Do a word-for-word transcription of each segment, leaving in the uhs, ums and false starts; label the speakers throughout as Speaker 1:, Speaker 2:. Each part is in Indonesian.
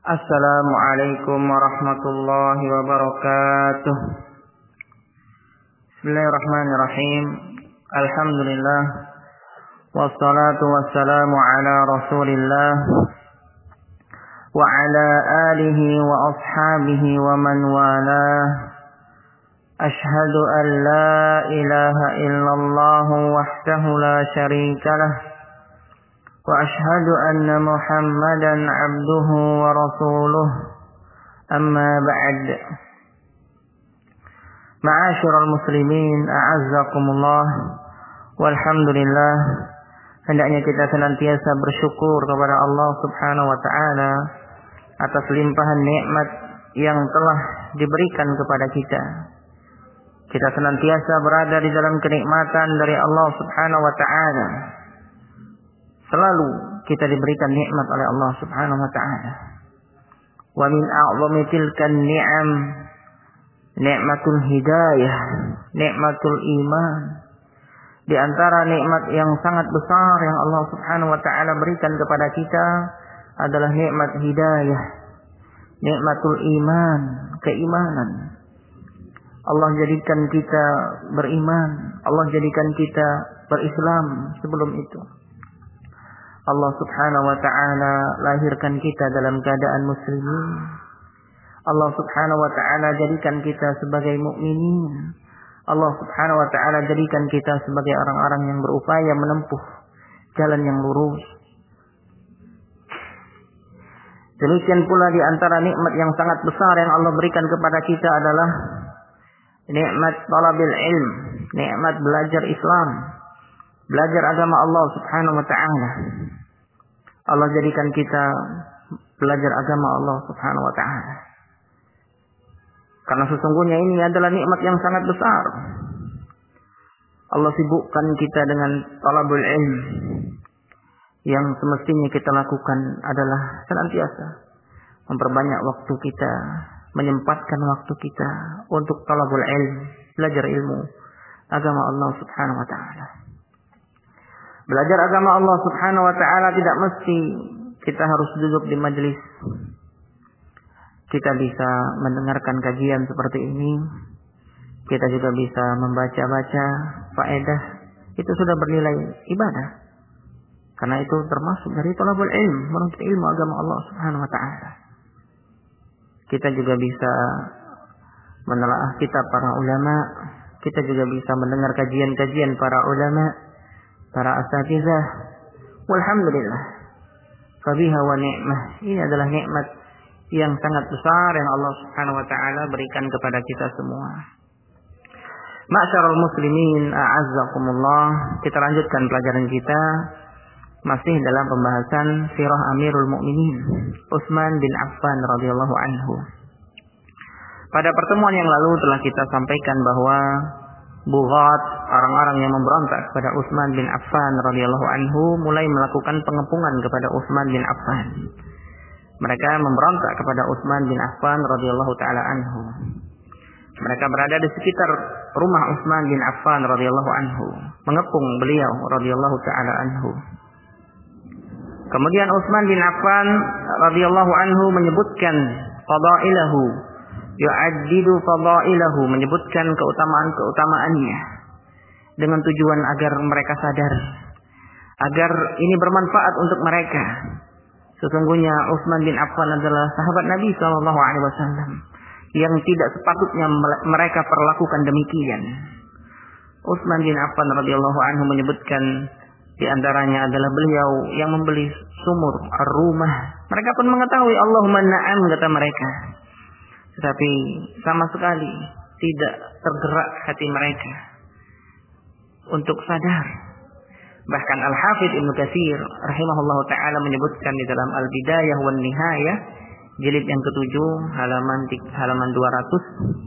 Speaker 1: Assalamualaikum warahmatullahi wabarakatuh. Bismillahirrahmanirrahim. Alhamdulillah. Wassalatu wassalamu ala Rasulillah wa ala alihi wa ashabihi wa man walah. Ashhadu an la ilaha illallah wahdahu la syarika lah. وأشهد أن محمدا عبده ورسوله أما بعد معاشر المسلمين أعزكم الله والحمد لله. Hendaknya kita senantiasa bersyukur kepada Allah Subhanahu wa taala atas limpahan nikmat yang telah diberikan kepada kita. Kita senantiasa berada di dalam kenikmatan dari Allah Subhanahu wa taala. Selalu kita diberikan nikmat oleh Allah Subhanahu wa taala. Wa min a'zami tilkan ni'am nikmatul hidayah, nikmatul iman. Di antara nikmat yang sangat besar yang Allah Subhanahu wa taala berikan kepada kita adalah nikmat hidayah, nikmatul iman, keimanan. Allah jadikan kita beriman, Allah jadikan kita berislam sebelum itu. Allah Subhanahu wa taala lahirkan kita dalam keadaan muslimin. Allah Subhanahu wa taala jadikan kita sebagai mukminin. Allah Subhanahu wa taala jadikan kita sebagai orang-orang yang berupaya menempuh jalan yang lurus. Demikian pula di antara nikmat yang sangat besar yang Allah berikan kepada kita adalah nikmat talabil ilm, nikmat belajar Islam, belajar agama Allah Subhanahu wa taala. Allah jadikan kita belajar agama Allah Subhanahu wa taala. Karena sesungguhnya ini adalah nikmat yang sangat besar. Allah sibukkan kita dengan talabul ilm. Yang semestinya kita lakukan adalah senantiasa memperbanyak waktu kita, menyempatkan waktu kita untuk talabul ilm, belajar ilmu agama Allah Subhanahu wa taala. Belajar agama Allah Subhanahu wa taala tidak mesti kita harus duduk di majelis. Kita bisa mendengarkan kajian seperti ini. Kita juga bisa membaca-baca faedah. Itu sudah bernilai ibadah. Karena itu termasuk dari talabul ilm, menuntut ilmu agama Allah Subhanahu wa taala. Kita juga bisa menelaah kitab para ulama. Kita juga bisa mendengar kajian-kajian para ulama, para asatizah. Walhamdulillah. Fabiha wa ni'mah. Ini adalah nikmat yang sangat besar yang Allah Subhanahu wa taala berikan kepada kita semua. Ma'syarul muslimin, a'azzakumullah. Kita lanjutkan pelajaran kita masih dalam pembahasan sirah Amirul Mukminin Utsman bin Affan radhiyallahu anhu. Pada pertemuan yang lalu telah kita sampaikan bahwa Bughat, orang-orang yang memberontak kepada Utsman bin Affan radhiyallahu anhu mulai melakukan pengepungan kepada Utsman bin Affan. Mereka memberontak kepada Utsman bin Affan radhiyallahu taala anhu. Mereka berada di sekitar rumah Utsman bin Affan radhiyallahu anhu, mengepung beliau radhiyallahu taala anhu. Kemudian Utsman bin Affan radhiyallahu anhu menyebutkan fadailahu, yu'addidu fadailahu, menyebutkan keutamaan-keutamaannya dengan tujuan agar mereka sadar, agar ini bermanfaat untuk mereka. Sesungguhnya Utsman bin Affan adalah sahabat Nabi sallallahu alaihi wasallam yang tidak sepatutnya mereka perlakukan demikian. Utsman bin Affan radhiyallahu anhu menyebutkan di antaranya adalah beliau yang membeli sumur ar-rumah. Mereka pun mengetahui Allahumma na'am, kata mereka. Tetapi sama sekali tidak tergerak hati mereka untuk sadar. Bahkan Al-Hafidz Ibnu Katsir rahimahullah ta'ala menyebutkan di dalam Al-Bidayah wan Nihayah jilid yang ketujuh halaman halaman dua ratus.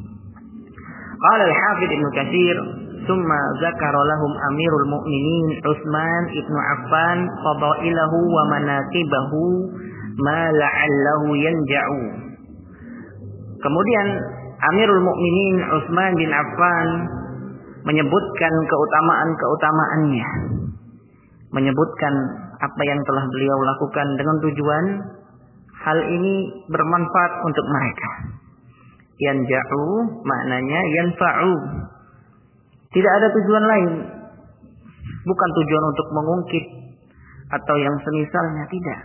Speaker 1: Qala Al-Hafidz Ibnu Katsir, "Tsumma zakara lahum Amirul Mukminin Utsman ibnu Affan fadailahu wa manaqibahu ma la'allahu yanja'u." Kemudian Amirul Mukminin Utsman bin Affan menyebutkan keutamaan-keutamaannya, menyebutkan apa yang telah beliau lakukan dengan tujuan hal ini bermanfaat untuk mereka. Yanja'u maknanya yanfa'u. Tidak ada tujuan lain. Bukan tujuan untuk mengungkit atau yang semisalnya, tidak.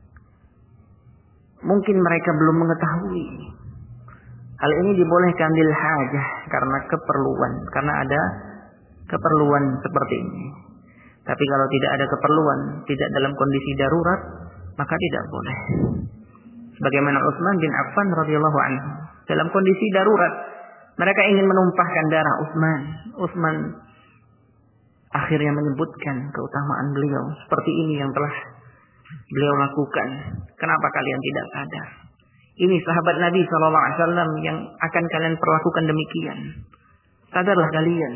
Speaker 1: Mungkin mereka belum mengetahui. Hal ini dibolehkan lil hajah, karena keperluan, karena ada keperluan seperti ini. Tapi kalau tidak ada keperluan, tidak dalam kondisi darurat, maka tidak boleh. Sebagaimana Utsman bin Affan radhiyallahu anhu, dalam kondisi darurat, mereka ingin menumpahkan darah Utsman. Utsman akhirnya menyebutkan keutamaan beliau, seperti ini yang telah beliau lakukan. Kenapa kalian tidak sadar? Ini sahabat Nabi shallallahu alaihi wasallam yang akan kalian perlakukan demikian. Sadarlah kalian.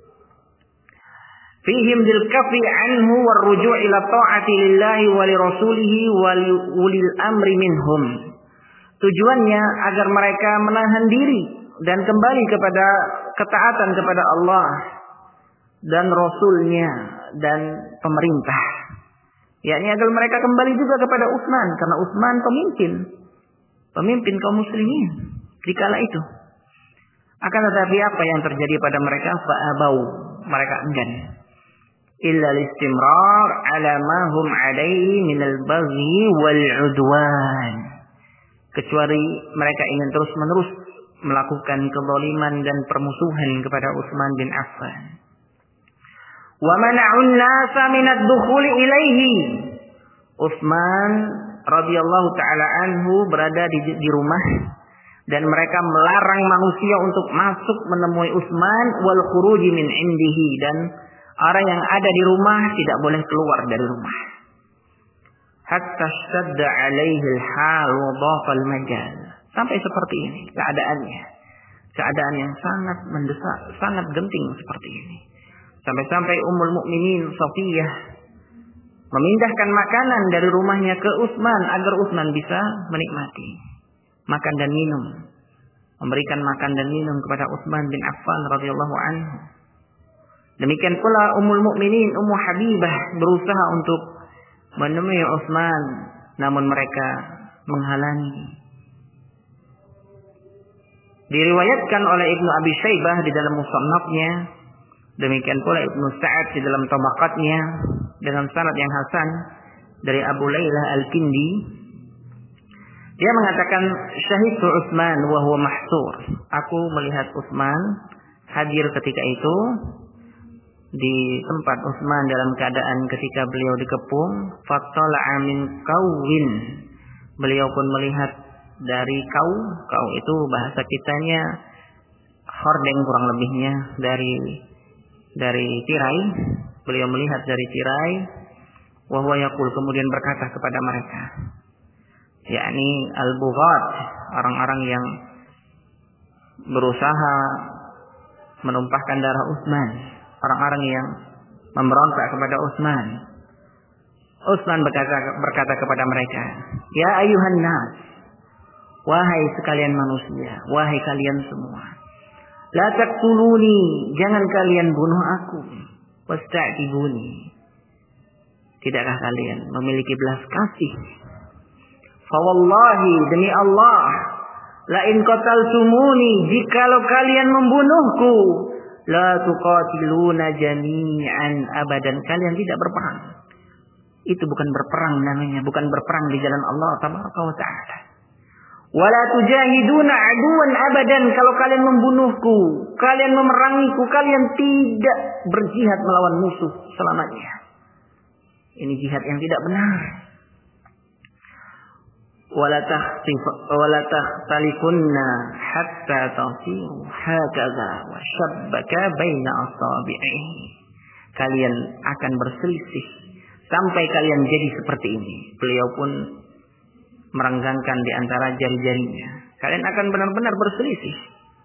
Speaker 1: Fihim dil kafi anhu war ruju' ila ta'ati lillahi wa li rasulihi wa li ulil amri minhum. Tujuannya agar mereka menahan diri dan kembali kepada ketaatan kepada Allah dan Rasulnya dan pemerintah. Yakni agar mereka kembali juga kepada Utsman, karena Utsman pemimpin, pemimpin kaum muslimin di kala itu. Akan tetapi apa yang terjadi pada mereka? Fa'abau, mereka enggan. Illa listimrar ala ma hum alaihi minal baghi wal udwan. Kecuali mereka ingin terus-menerus melakukan kezaliman dan permusuhan kepada Utsman bin Affan. Wa mana'un nasa minad dukhuli ilaihi. Utsman radhiyallahu taala anhu berada di, di rumah dan mereka melarang manusia untuk masuk menemui Utsman wal khuruji min indihi, dan orang yang ada di rumah tidak boleh keluar dari rumah. Hatta shadda alaihi al-hal wa dhaqa al-majal. Sampai seperti ini keadaannya. Keadaan yang sangat mendesak, sangat genting seperti ini. Sampai-sampai Ummul Mukminin Safiyah memindahkan makanan dari rumahnya ke Utsman agar Utsman bisa menikmati makan dan minum. Memberikan makan dan minum kepada Utsman bin Affan radhiyallahu anhu. Demikian pula Ummul Mukminin Ummu Habibah berusaha untuk menemui Utsman, namun mereka menghalangi. Diriwayatkan oleh Ibnu Abi Syaibah di dalam Musannafnya, demikian pula Ibnu Sa'ad di dalam Tabaqatnya dengan sanad yang hasan dari Abu Lailah Al-Kindi. Dia mengatakan, syahidtu Utsman wa huwa mahsur. Aku melihat Utsman hadir ketika itu di tempat Utsman dalam keadaan ketika beliau dikepung. Fattala'a min qawwin. Beliau pun melihat dari kau, kau itu bahasa kitanya hordeng kurang lebihnya, dari dari tirai. Beliau melihat dari tirai. Wa huwa yaqul, kemudian berkata kepada mereka, yakni al-bughat, orang-orang yang berusaha menumpahkan darah Utsman, orang-orang yang memberontak kepada Utsman. Utsman berkata, berkata kepada mereka, ya ayuhan nas, wahai sekalian manusia, wahai kalian semua, la taqtuluni, jangan kalian bunuh aku, wasta'tibuni, tidakkah kalian memiliki belas kasih? Fa wallahi, demi Allah, la in qataltumuni, jikalau kalian membunuhku, la tuqatiluna jami'an abadan, kalian tidak berperang. Itu bukan berperang namanya, bukan berperang di jalan Allah tabaraka wa taala. Wala tujahiduna aduwan abadan, kalau kalian membunuhku, kalian memerangiku, kalian tidak berjihad melawan musuh selamanya. Ini jihad yang tidak benar. Wala tahtif wala tahtalifunna hatta tasiru hakaza wa shabbaka baina asabi'ihi. Kalian akan berselisih sampai kalian jadi seperti ini. Beliau pun merenggangkan di antara jari-jarinya. Kalian akan benar-benar berselisih.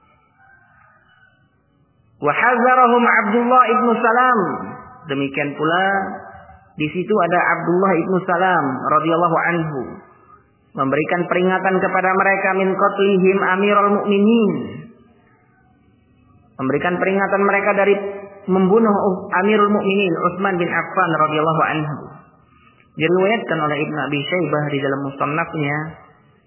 Speaker 1: Wa hazarahum Abdullah ibnu Salam. Demikian pula di situ ada Abdullah ibnu Salam radhiyallahu anhu, memberikan peringatan kepada mereka min qatlihim Amirul Mukminin. Memberikan peringatan mereka dari membunuh Amirul Mukminin Utsman bin Affan radhiyallahu anhu. Diriwayatkan oleh Ibnu Abi Syaibah di dalam Musannafnya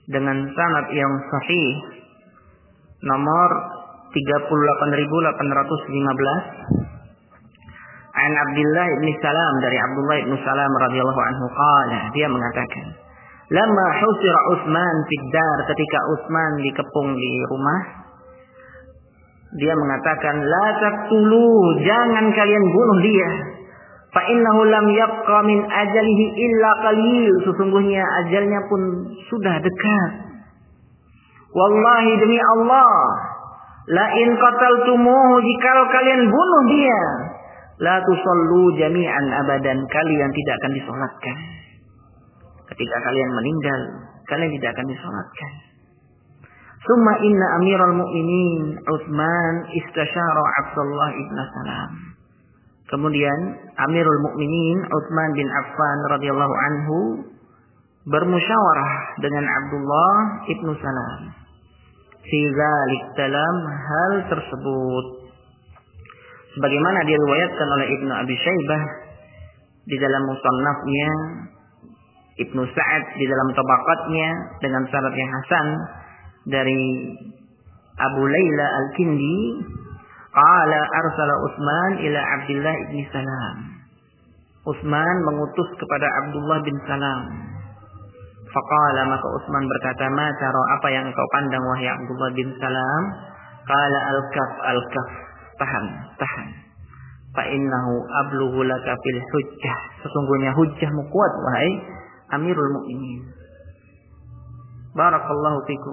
Speaker 1: dengan sanad yang sahih nomor tiga puluh delapan ribu delapan ratus lima belas. An Abdullah bin Salam, dari Abdullah bin Salam radhiyallahu anhu qala, dia mengatakan, "Lamma husira Utsman fid dar," ketika Utsman dikepung di rumah, dia mengatakan, "La taqtulu, jangan kalian bunuh dia. Fa innahu lam yabqa min ajalihi illa qalil, sesungguhnya ajalnya pun sudah dekat. Wallahi, demi Allah, la in qataltumuhu, jikalau kalian bunuh dia, la tusallu jami'an abadan, kalian tidak akan disolatkan. Ketika kalian meninggal, kalian tidak akan disolatkan. Summa inna amiral mu'minin Utsman istasyara Abdullah ibn Salam." Kemudian Amirul Mukminin Utsman bin Affan radhiyallahu anhu bermusyawarah dengan Abdullah ibn Salam fi dzalik, dalam hal tersebut, sebagaimana diriwayatkan oleh Ibnu Abi Syaibah di dalam musannafnya, Ibnu Sa'ad di dalam tabaqatnya dengan sanad yang hasan dari Abu Laila Al-Kindi, qala arsala Utsman ila Abdullah bin Salam. Utsman mengutus kepada Abdullah bin Salam. Faqala, maka Utsman berkata, "Ma tara, apa yang engkau pandang wahai Abdullah bin Salam?" Qala, "Al-kaf, al-kaf, tahan, tahan. Fa innahu ablughu laka fil hujjah, sesungguhnya hujjahmu kuat wahai Amirul Mukminin." Barakallahu fikum.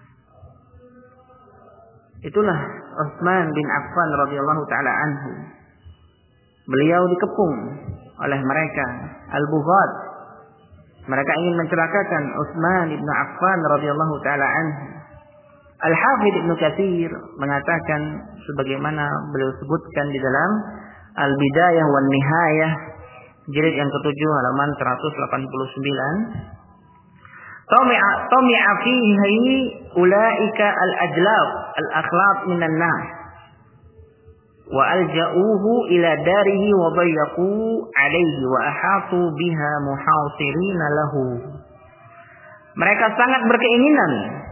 Speaker 1: Itulah Utsman bin Affan radhiyallahu taala anhu. Beliau dikepung oleh mereka al-bughat. Mereka ingin mencelakakan Utsman bin Affan radhiyallahu taala anhu. Al-Hafidz Ibnu Katsir mengatakan sebagaimana beliau sebutkan di dalam Al-Bidayah wan Nihayah jilid yang ketujuh halaman seratus delapan puluh sembilan. Tami'a tami'a fihi ulaika al-ajlab al-akhlaq minan nas wa alja'uhu ila darihi wa dayyaqu alayhi wa ahatu biha muhasirina lahu. Mereka sangat berkeinginan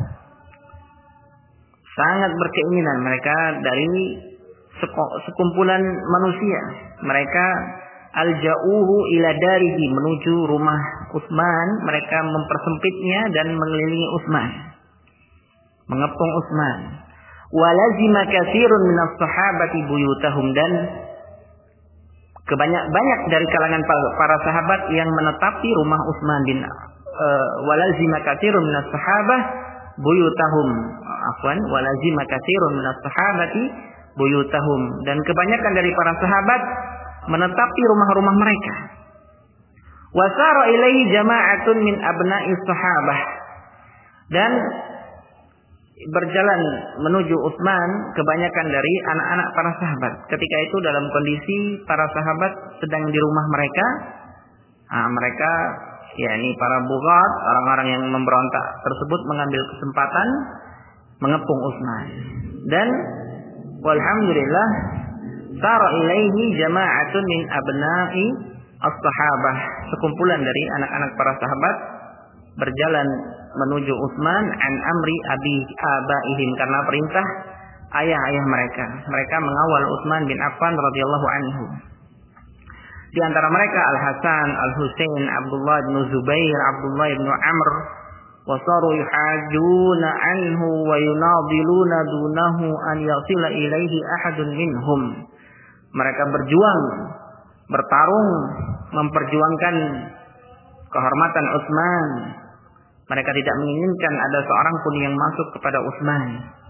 Speaker 1: sangat berkeinginan mereka dari sekumpulan manusia. Mereka alja'uhu ila darihi, menuju rumah Utsman, mereka mempersempitnya dan mengelilingi Utsman, mengepung Utsman. Walazima katsirun minas sahabati buyutahum, dan kebanyak banyak dari kalangan para sahabat yang menetapi rumah Utsman bin uh, walazima katsirun minas sahabah buyutahum afwan walazima katsirun minas sahabati buyutahum, dan kebanyakan dari para sahabat menetapi rumah-rumah mereka. Wasara ilaihi jama'atun min abna'is sahabah, dan berjalan menuju Utsman kebanyakan dari anak-anak para sahabat. Ketika itu dalam kondisi para sahabat sedang di rumah mereka, nah, mereka yakni para bughat, orang-orang yang memberontak tersebut mengambil kesempatan mengepung Utsman. Dan walhamdulillah sara ilaihi jama'atun min abna'i as-sahabah, sekumpulan dari anak-anak para sahabat berjalan menuju Utsman an amri abi abaihim, karena perintah ayah-ayah mereka. Mereka mengawal Utsman bin Affan radhiyallahu anhu. Di antara mereka Al-Hasan, Al-Husain, Abdullah bin Zubair, Abdullah bin Amr, wa saru yuhajjuna anhu wa yunadiluna dunahu an yasila ilaihi ahadun minhum. Mereka berjuang, bertarung, memperjuangkan kehormatan Utsman. Mereka tidak menginginkan ada seorang pun yang masuk kepada Utsman.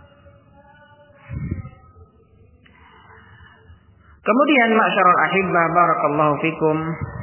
Speaker 1: Kemudian ma'syarul ahibbah barakallahu fikum,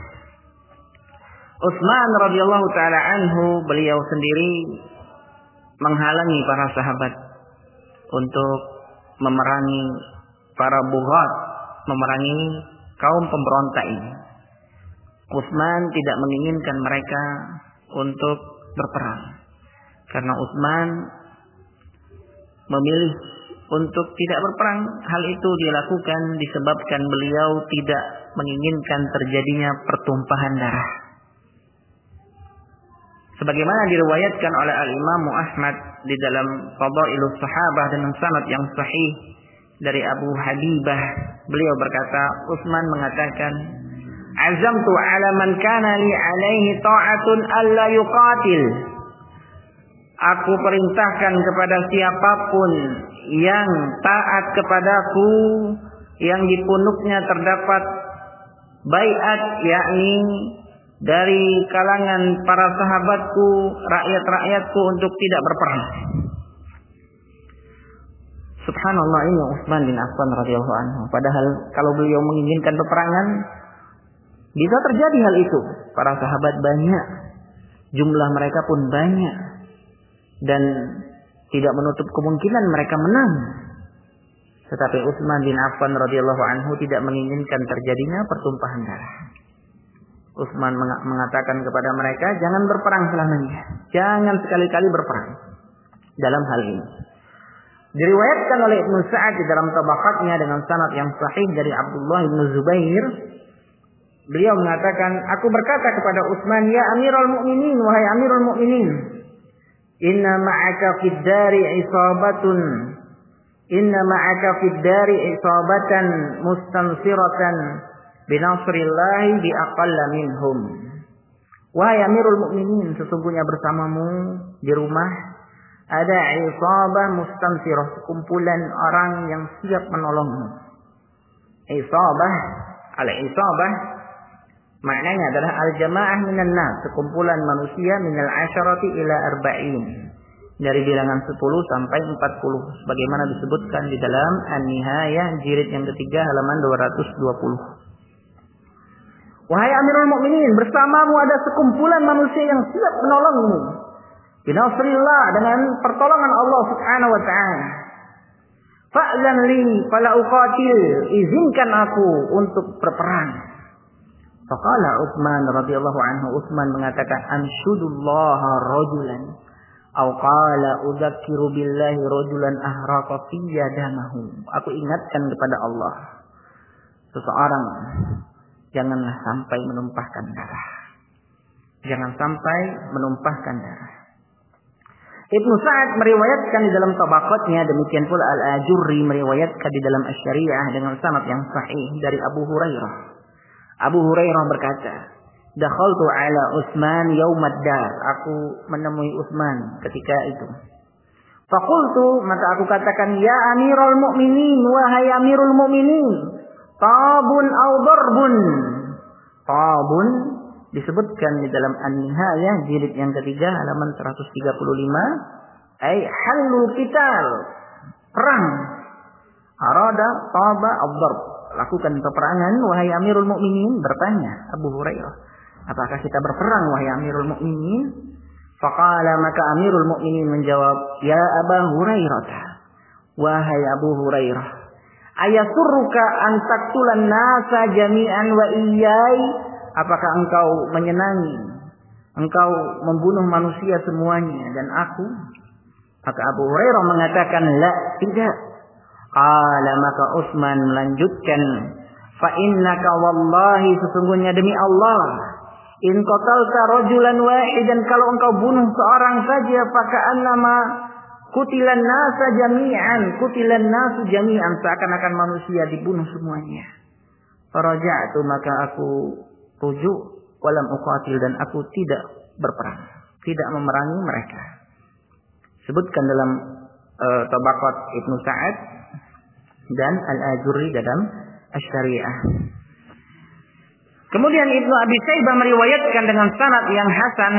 Speaker 1: Utsman radhiyallahu taala anhu, beliau sendiri menghalangi para sahabat untuk memerangi para bughat, memerangi kaum pemberontak ini. Utsman tidak menginginkan mereka untuk berperang, karena Utsman memilih untuk tidak berperang. Hal itu dilakukan disebabkan beliau tidak menginginkan terjadinya pertumpahan darah. Sebagaimana diriwayatkan oleh Al-Imam Ahmad di dalam Fadailus Sahabah dengan sanad yang sahih dari Abu Habibah, beliau berkata, Utsman mengatakan, azamtu ala man kana li alaihi ta'atun alla yuqatil. Aku perintahkan kepada siapapun yang taat kepadaku, yang di punuknya terdapat baiat, yakni dari kalangan para sahabatku, rakyat-rakyatku, untuk tidak berperang. Subhanallah, ini Utsman bin Affan radhiyallahu anhu. Padahal kalau beliau menginginkan peperangan, bisa terjadi hal itu. Para sahabat banyak, jumlah mereka pun banyak, dan tidak menutup kemungkinan mereka menang. Tetapi Utsman bin Affan radhiyallahu anhu tidak menginginkan terjadinya pertumpahan darah. Utsman mengatakan kepada mereka, jangan berperang selamanya. Jangan sekali-kali berperang dalam hal ini. Diriwayatkan oleh Ibnu Sa'ad di dalam tabaqatnya dengan sanad yang sahih dari Abdullah bin Zubair. Beliau mengatakan, aku berkata kepada Utsman, ya Amirul Mukminin, wahai Amirul Mukminin, inna ma'aka fid dari isabatun, inna ma'aka fid dari isabatan mustansiratan binasrillahi biaqalla minhum. Wahai Amirul Mukminin, sesungguhnya bersamamu di rumah ada isabah mustansirah, sekumpulan orang yang siap menolongmu. Isabah, al-isabah maknanya adalah al-jamaah minan nas, sekumpulan manusia minal asyarati ila arba'in, dari bilangan sepuluh sampai empat puluh, sebagaimana disebutkan di dalam An-Nihayah jilid yang ketiga halaman dua ratus dua puluh. Wahai Amirul Mukminin, bersamamu ada sekumpulan manusia yang siap menolongmu. Binasrillah, dengan pertolongan Allah Subhanahu wa taala. Fa'lan li fala uqatil, izinkan aku untuk berperang. Faqala Utsman radhiyallahu anhu, Utsman mengatakan, anshudullaha rajulan aw qala udzakiru billahi rajulan ahraqa fi yadamahu. Aku ingatkan kepada Allah seseorang, janganlah sampai menumpahkan darah. Jangan sampai menumpahkan darah. Ibnu Sa'ad meriwayatkan di dalam tabaqatnya, demikian pula Al-Ajurri meriwayatkan di dalam Asy-Syari'ah dengan sanad yang sahih dari Abu Hurairah. Abu Hurairah berkata, dakhaltu ala Utsman yaumad dar. Aku menemui Utsman ketika itu. Faqultu, maka aku katakan, ya Amirul Mukminin, wahai Amirul Mukminin, tabun aw darbun. Tabun disebutkan di dalam An-Nihayah jilid yang ketiga halaman seratus tiga puluh lima, ai halu qital, perang. Arada taba ad-darb, lakukan peperangan wahai Amirul Mukminin. Bertanya Abu Hurairah, apakah kita berperang wahai Amirul Mukminin? Faqala, maka Amirul Mukminin menjawab, ya Abu Hurairah, wahai Abu Hurairah, ayasurruka an taqtulan nasa jami'an wa iyyai? Apakah engkau menyenangi engkau membunuh manusia semuanya dan aku? Maka Abu Hurairah mengatakan, la, tidak. Qala, maka Utsman melanjutkan, fa innaka wallahi, sesungguhnya demi Allah, in qatalta rajulan wahidan, kalau engkau bunuh seorang saja, fa ka'annama qutilan nasa jami'an, qutilan nasu jami'an, seakan-akan manusia dibunuh semuanya. Faraja'tu, maka aku rujuk, walam uqatil, dan aku tidak berperang, tidak memerangi mereka. Sebutkan dalam uh, tabaqat Ibnu Sa'ad dan Al-Ajurri dalam Asy-Syari'ah. Kemudian Ibnu Abi Syaibah meriwayatkan dengan sanad yang hasan,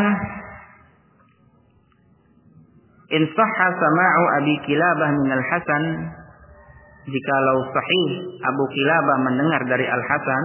Speaker 1: in sahha sama'u Abi Kilabah min Al-Hasan, jikalau sahih Abu Kilabah mendengar dari Al-Hasan,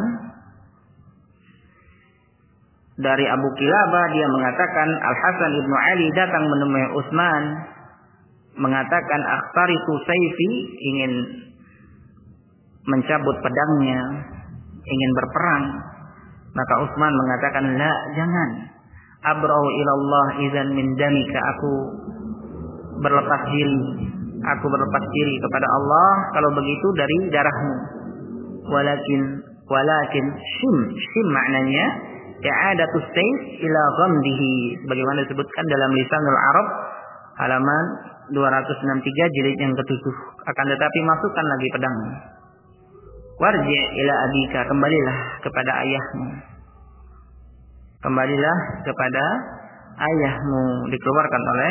Speaker 1: dari Abu Kilabah dia mengatakan, Al-Hasan ibnu Ali datang menemui Utsman, mengatakan, akhtaritu sayfi, ingin mencabut pedangnya, ingin berperang. Maka Utsman mengatakan, la, jangan. Abra'u ilallah idzan min damika, aku berlepas diri, aku berlepas diri kepada Allah kalau begitu dari darahmu. Walakin walakin shim, shim maknanya i'adatus sayf ila ghamdihi, sebagaimana disebutkan dalam Lisanul Arab halaman dua ratus enam puluh tiga jilid yang ketujuh. Akan tetapi masukkan lagi pedang. Warji ila abika, kembalilah kepada ayahmu. Kembalilah kepada ayahmu, dikeluarkan oleh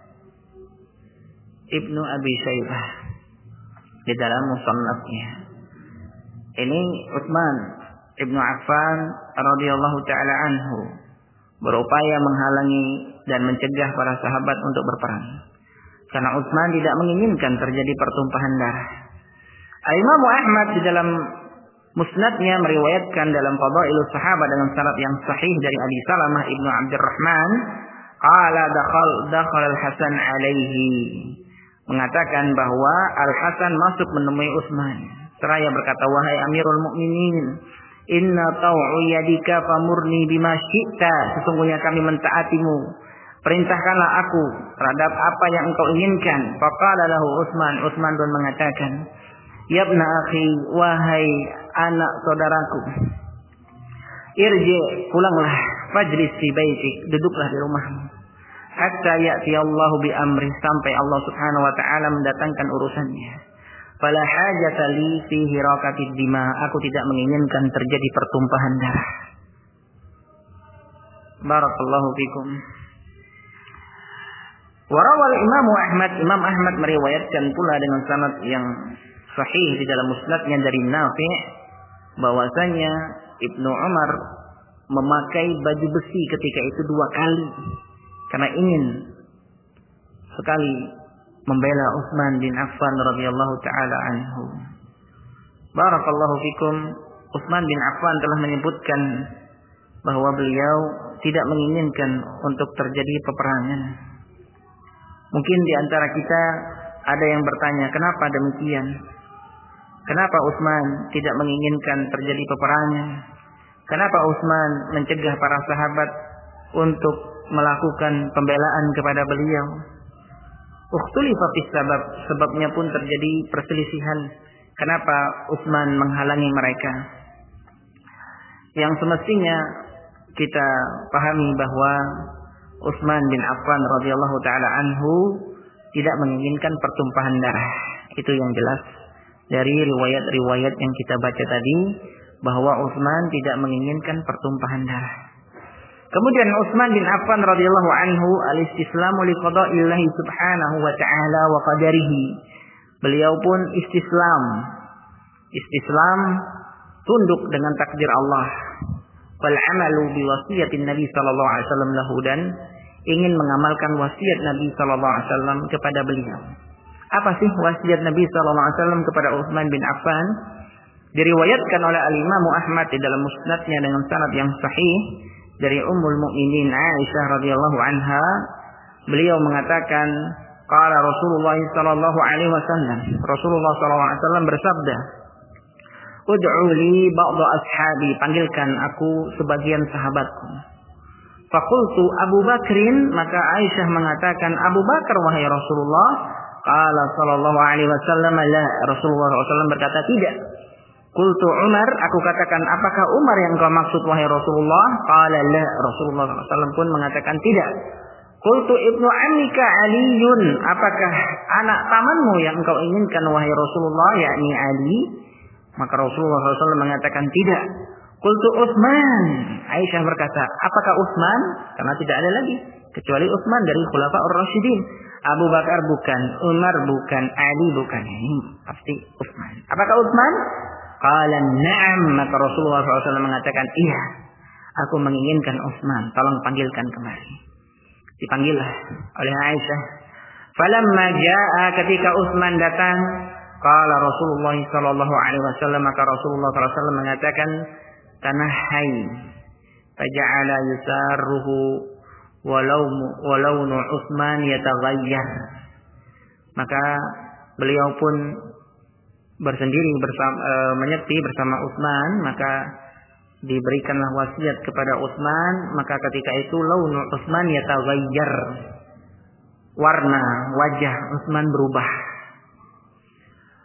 Speaker 1: Ibnu Abi Syaibah di dalam musannafnya. Ini Utsman Ibnu Affan radhiyallahu taala anhu berupaya menghalangi dan mencegah para sahabat untuk berperang. Karena Utsman tidak menginginkan terjadi pertumpahan darah. Imam Ahmad di dalam musnadnya meriwayatkan dalam Fadailus Sahabah dengan sanad yang sahih dari Abi Salamah Ibnu Abdurrahman, qala dakhal dakhal Al-Hasan alaihi, mengatakan bahwa Al-Hasan masuk menemui Utsman. Seraya berkata, wahai Amirul Mukminin, inna tau'u yadika famurni bima syi'ta, sesungguhnya kami mentaatimu, perintahkanlah aku terhadap apa yang engkau inginkan. Faqala lahu Utsman, Utsman pun mengatakan, ya ibna akhi, wahai anak saudaraku, irji, pulanglah, fajlis fi baitik, duduklah di rumahmu, hatta ya'ti Allah bi amri, sampai Allah Subhanahu wa taala mendatangkan urusannya. Fala hajata li fi hirakatid dima, aku tidak menginginkan terjadi pertumpahan darah. Barakallahu fikum. Warawal Imam Ahmad, Imam Ahmad meriwayatkan pula dengan sanad yang sahih di dalam musnadnya dari Nafi' bahwasanya Ibnu Umar memakai baju besi ketika itu dua kali karena ingin sekali membela Utsman bin Affan radhiyallahu taala anhu. Barakallahu fikum. Utsman bin Affan telah menyebutkan bahwa beliau tidak menginginkan untuk terjadi peperangan. Mungkin di antara kita ada yang bertanya, kenapa demikian? Kenapa Utsman tidak menginginkan terjadi peperangan? Kenapa Utsman mencegah para sahabat untuk melakukan pembelaan kepada beliau? Ukhtulifa fis sabab, sebabnya pun terjadi perselisihan. Kenapa Utsman menghalangi mereka? Yang semestinya kita pahami bahwa Utsman bin Affan radhiyallahu taala anhu tidak menginginkan pertumpahan darah. Itu yang jelas dari riwayat-riwayat yang kita baca tadi, bahwa Utsman tidak menginginkan pertumpahan darah. Kemudian Utsman bin Affan radhiyallahu anhu al-istislamu li qada'illahi subhanahu wa ta'ala wa qadarihi. Beliau pun istislam. Istislam tunduk dengan takdir Allah. Wal amalu bi wasiyatin Nabi sallallahu alaihi wasallam lahu, dan ingin mengamalkan wasiat Nabi sallallahu alaihi wasallam kepada beliau. Apa sih wasiat Nabi sallallahu alaihi wasallam kepada Utsman bin Affan? Diriwayatkan oleh Al-Imam Ahmad di dalam musnadnya dengan sanad yang sahih dari Ummul Mukminin Aisyah radhiyallahu anha, beliau mengatakan, qala Rasulullah sallallahu alaihi wasallam, Rasulullah sallallahu alaihi wasallam bersabda, ud'u li ba'd ashabi, panggilkan aku sebagian sahabatku. Faqultu Abu Bakrin, maka Aisyah mengatakan, Abu Bakar wahai Rasulullah. Qala sallallahu alaihi wasallam, la, Rasulullah sallallahu alaihi wasallam berkata, tidak. Qultu Umar, aku katakan, apakah Umar yang kau maksud wahai Rasulullah? Qala la, Rasulullah sallallahu alaihi wasallam pun mengatakan tidak. Qultu ibnu ammika Aliyun, apakah anak pamanmu yang engkau inginkan wahai Rasulullah, yakni Ali? Maka Rasulullah sallallahu alaihi wasallam mengatakan tidak. Qultu Utsman, Aisyah berkata, apakah Utsman? Karena tidak ada lagi kecuali Utsman dari Khulafaur Rasyidin. Abu Bakar bukan, Umar bukan, Ali bukan. Ini pasti Utsman. Apakah Utsman? Qala na'am, maka Rasulullah sallallahu alaihi wasallam mengatakan, iya, aku menginginkan Utsman, tolong panggilkan kemari. Dipanggillah oleh Aisyah. Falamma jaa, ketika Utsman datang, qala Rasulullah sallallahu alaihi wasallam, maka Rasulullah sallallahu alaihi wasallam mengatakan, tanahai, faja'ala yusarruhu walau walau Utsman yataghayyar. Maka beliau pun bersendiri bersama e, menyepi bersama Utsman, maka diberikanlah wasiat kepada Utsman, maka ketika itu launu Utsman yataghayyar, warna wajah Utsman berubah.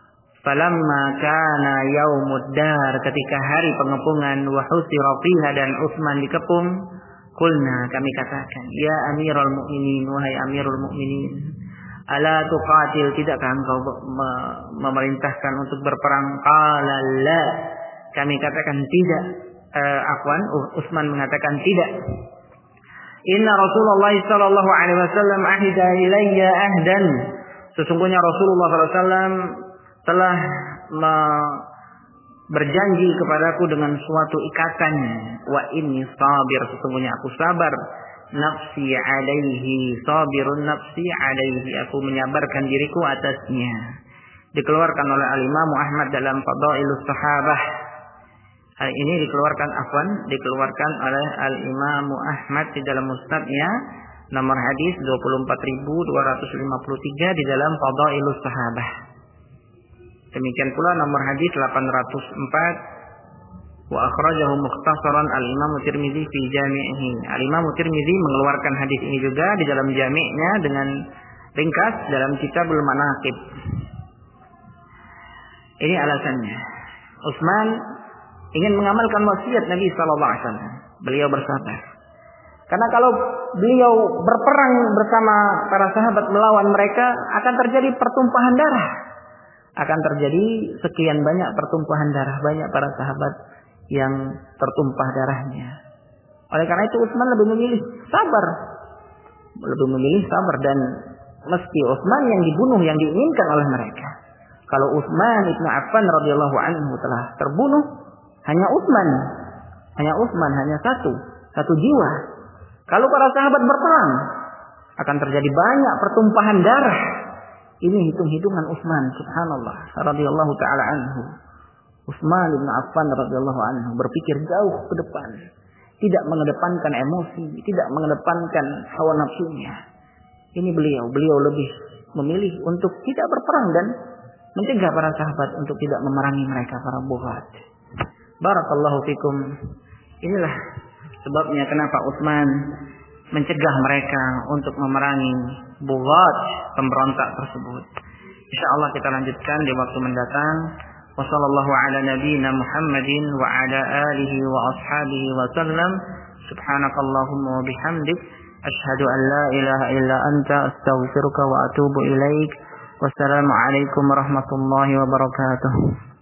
Speaker 1: Falamma kana yaumud dar, ketika hari pengepungan, wa husira fiha, dan Utsman dikepung, qulna, kami katakan, ya Amirul Mukminin, wahai Amirul Mukminin, ala tuqatil, tidakkah engkau memerintahkan untuk berperang? Qala la, kami katakan tidak. Uh, afwan, Utsman mengatakan tidak. Inna Rasulullah sallallahu alaihi wasallam ahida ilayya ahdan, sesungguhnya Rasulullah sallallahu alaihi wasallam telah me- berjanji kepadaku dengan suatu ikatan. Wa inni sabir, sesungguhnya aku sabar. Nafsi alaihi, sabirun nafsi alaihi, aku menyabarkan diriku atasnya. Dikeluarkan oleh Al-Imam Ahmad dalam Fadailus Sahabah. Hal ini dikeluarkan afwan, dikeluarkan oleh Al-Imam Ahmad di dalam Musnadnya, nomor hadis dua puluh empat ribu dua ratus lima puluh tiga di dalam Fadailus Sahabah. Demikian pula nomor hadis delapan ratus empat, wa akhrajahu mukhtasaran al-Imam Tirmizi fi Jami'ihi. Al-Imam Tirmizi mengeluarkan hadis ini juga di dalam jami'nya dengan ringkas dalam Kitabul Manaqib. Ini alasannya. Utsman ingin mengamalkan wasiat Nabi sallallahu alaihi wasallam. Beliau bersabar. Karena kalau beliau berperang bersama para sahabat melawan mereka, akan terjadi pertumpahan darah. Akan terjadi sekian banyak pertumpahan darah, banyak para sahabat yang tertumpah darahnya. Oleh karena itu Utsman lebih memilih sabar. Lebih memilih sabar, dan meski Utsman yang dibunuh yang diinginkan oleh mereka. Kalau Utsman Ibnu Affan radhiyallahu anhu telah terbunuh, hanya Utsman, hanya Utsman, hanya satu, satu jiwa. Kalau para sahabat berperang, akan terjadi banyak pertumpahan darah. Ini hitung-hitungan Utsman, subhanallah, radhiyallahu taala anhu. Utsman bin Affan radhiyallahu anhu berpikir jauh ke depan, tidak mengedepankan emosi, tidak mengedepankan hawa nafsunya. Ini beliau, beliau lebih memilih untuk tidak berperang dan mencegah para sahabat untuk tidak memerangi mereka, para bughat. Barakallahu fikum. Inilah sebabnya kenapa Utsman mencegah mereka untuk memerangi bughat, pemberontak tersebut. Insyaallah kita lanjutkan di waktu mendatang. Wassallallahu ala nabiyyina Muhammadin wa ala alihi wa ashabihi wa sallam. Subhanakallahumma wa bihamdik, asyhadu an la ilaha illa anta, astaghfiruka wa atubu ilaik. Wassalamu alaikum warahmatullahi wabarakatuh.